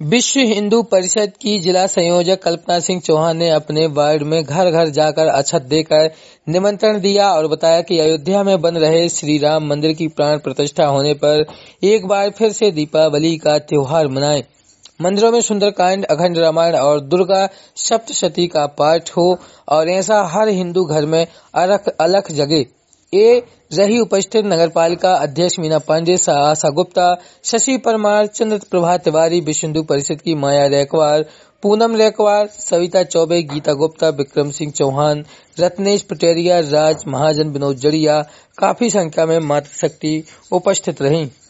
विश्व हिंदू परिषद की जिला संयोजक कल्पना सिंह चौहान ने अपने वार्ड में घर घर जाकर अक्षत देकर निमंत्रण दिया और बताया कि अयोध्या में बन रहे श्री राम मंदिर की प्राण प्रतिष्ठा होने पर एक बार फिर से दीपावली का त्योहार मनाएं। मंदिरों में सुंदरकांड, अखंड रामायण और दुर्गा सप्तशती का पाठ हो और ऐसा हर हिंदू घर में अलख जगे। ये रही उपस्थित नगरपालिका अध्यक्ष मीना पांडे, आशा गुप्ता, शशि परमार, चंद्र प्रभा तिवारी, विश्व हिंदू परिषद की माया रैकवार, पूनम रैकवार, सविता चौबे, गीता गुप्ता, विक्रम सिंह चौहान, रत्नेश पटेरिया, राज महाजन, विनोद जड़िया। काफी संख्या में मातृशक्ति उपस्थित रही।